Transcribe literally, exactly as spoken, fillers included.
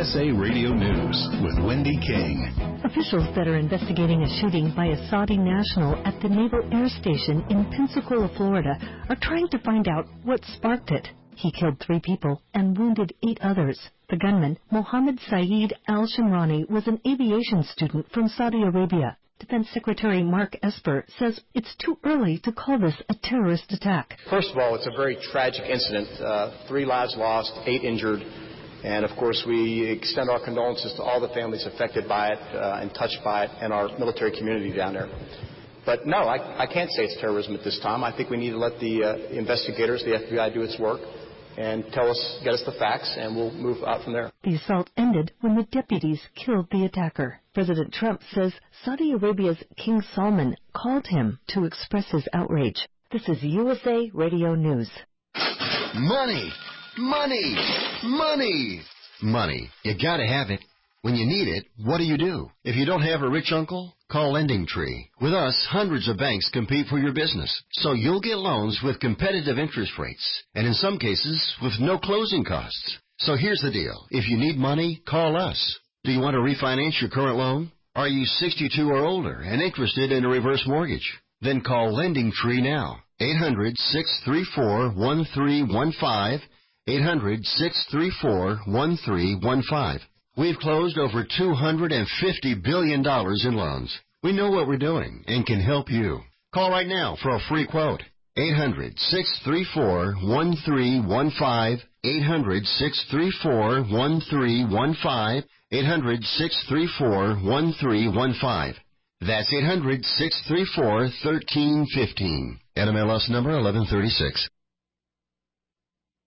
S A Radio News with Wendy King. Officials that are investigating a shooting by a Saudi national at the Naval Air Station in Pensacola, Florida, are trying to find out what sparked it. He killed three people and wounded eight others. The gunman, Mohammed Saeed al-Shamrani, was an aviation student from Saudi Arabia. Defense Secretary Mark Esper says it's too early to call this a terrorist attack. First of all, it's a very tragic incident. Uh, three lives lost, eight injured. And, of course, we extend our condolences to all the families affected by it uh, and touched by it and our military community down there. But, no, I, I can't say it's terrorism at this time. I think we need to let the uh, investigators, the F B I, do its work and tell us, get us the facts, and we'll move out from there. The assault ended when the deputies killed the attacker. President Trump says Saudi Arabia's King Salman called him to express his outrage. This is U S A Radio News. Money! Money! Money! Money. You gotta have it. When you need it, what do you do? If you don't have a rich uncle, call LendingTree. With us, hundreds of banks compete for your business, so you'll get loans with competitive interest rates, and in some cases, with no closing costs. So here's the deal. If you need money, call us. Do you want to refinance your current loan? Are you sixty-two or older and interested in a reverse mortgage? Then call LendingTree now. eight hundred, six three four, one three one five. eight hundred, six three four, one three one five. We've closed over two hundred fifty billion dollars in loans. We know what we're doing and can help you. Call right now for a free quote. eight hundred, six three four, one three one five. eight hundred, six three four, one three one five. eight hundred, six three four, one three one five. That's eight hundred, six three four, one three one five. N M L S number eleven thirty-six.